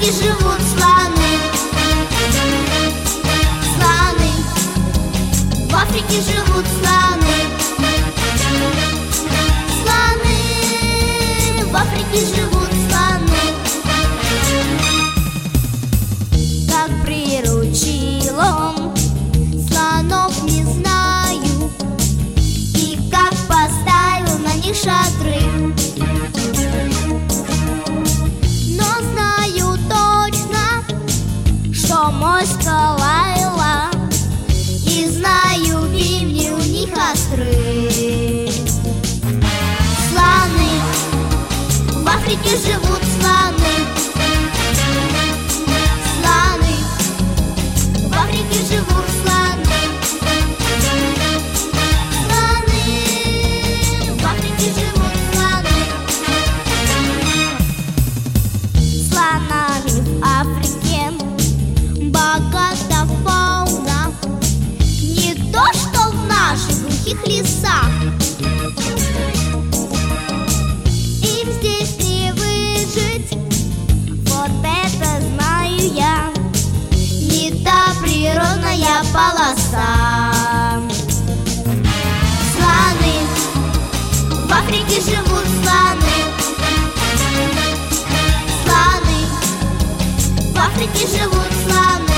Африке живут слоны. Слоны. В Африке живут слоны. Слоны. В Африке живут слоны. Как приручил он слонов, не знаю, и как поставил на них шатры. Моська лаяла, и знаю, бивни у них остры. Слоны. В Африке живут слоны. Слоны. В Африке живут слоны. Слоны. В Африке живут слоны. Слонами в Африке богата фауна, не то что в наших глухих лесах. Им здесь не выжить, вот это знаю я, не та природная полоса. Слоны. В Африке живут слоны. Слоны. В Африке живут слоны.